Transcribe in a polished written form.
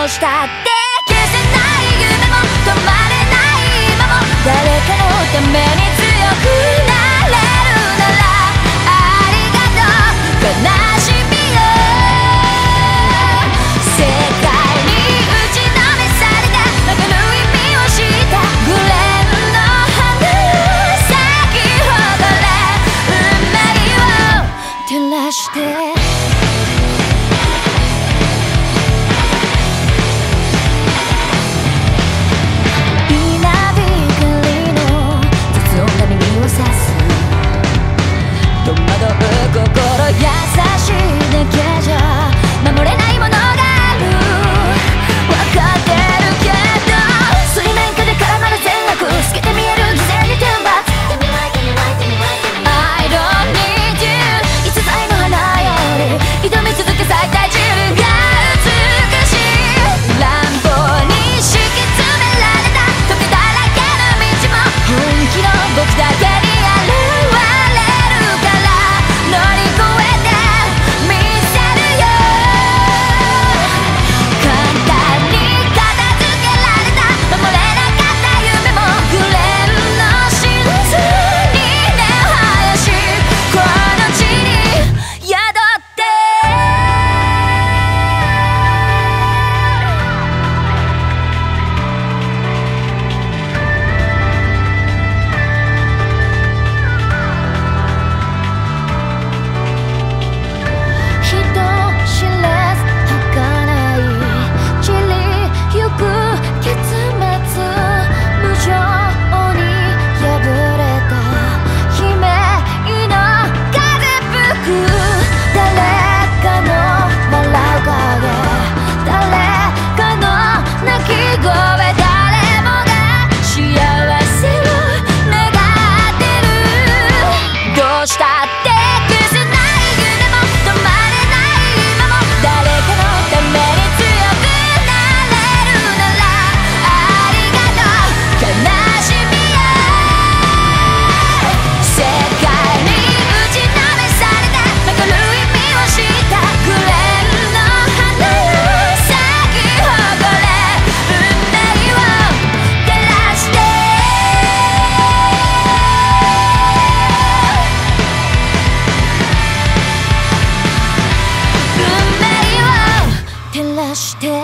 うしたって消せない夢も止まれない今も誰かのために強くなれるならありがとう悲しみよ世界に打ちのめされたわかる意味をしたグレーの花咲き誇れ運命を照らして心優しいだけじゃ守れないものがある分かってるけど水面下で絡まる戦略透けて見える犠牲に天罰 I don't need you いつさえの花より挑み続け咲いた自分が美しい乱暴に敷き詰められた時だらけの道も本気の僕だけにして